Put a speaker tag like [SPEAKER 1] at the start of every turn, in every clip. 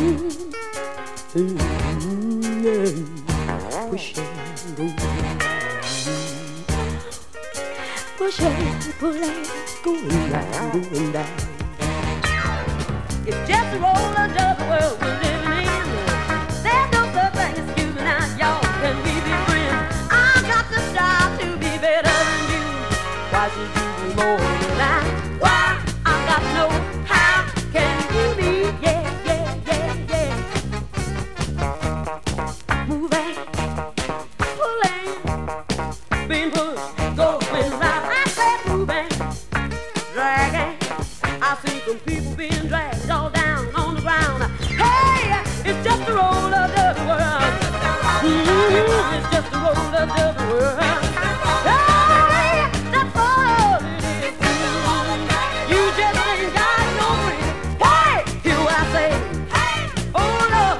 [SPEAKER 1] Push and go, push and pull and going round, going round. It's just a roller double world we're living in. There's no such thing as you and I, y'all. Can we be friends? I got to strive to be better than you. Why should you be more than I? Why? I got to know how can you be? Yeah, yeah, yeah, yeah. Moving, pulling, being pushed, going round. I said moving, dragging. I see some people being dragged all down on the ground. Hey, it's just a roll of the world. It's just a roll of the world. Hey, that's all it is. You just ain't got no friends. Hey, hear what I say. Oh Lord,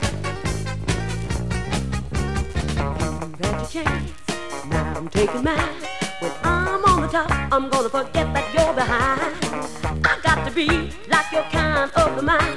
[SPEAKER 1] you've had your chance. Now I'm taking mine. When I'm on the top, I'm gonna forget that you're behind. I got to be like your kind of the mind.